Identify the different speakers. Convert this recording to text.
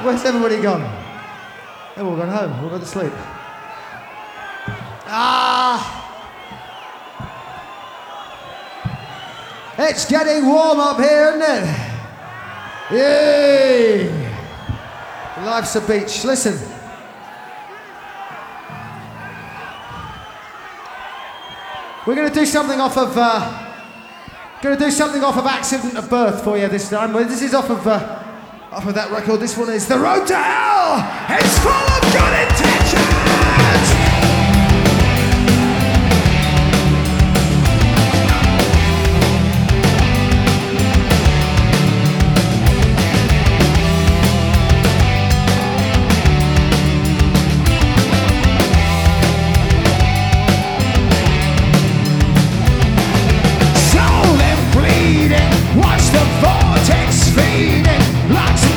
Speaker 1: Where's everybody gone? They've all gone home, all gone to sleep. It's getting warm up here, isn't it? Yay! Life's a beach. Listen. We're going to do something off of Accident of Birth for you this time. This is off of that record. This one is The Road to Hell. It's full of good intentions.
Speaker 2: Watch the vortex fading, lots